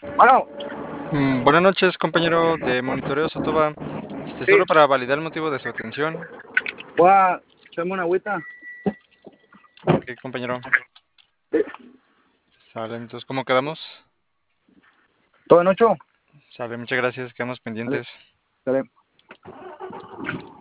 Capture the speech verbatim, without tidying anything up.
Bueno, Mm, buenas noches, compañero de Monitoreo Sotoba. Este, sí, solo para validar el motivo de su atención. voy a echarme una agüita. Ok, compañero. Sale, entonces, ¿cómo quedamos? ¿Todo en ocho? Sale, muchas gracias, quedamos Dale, pendientes. dale.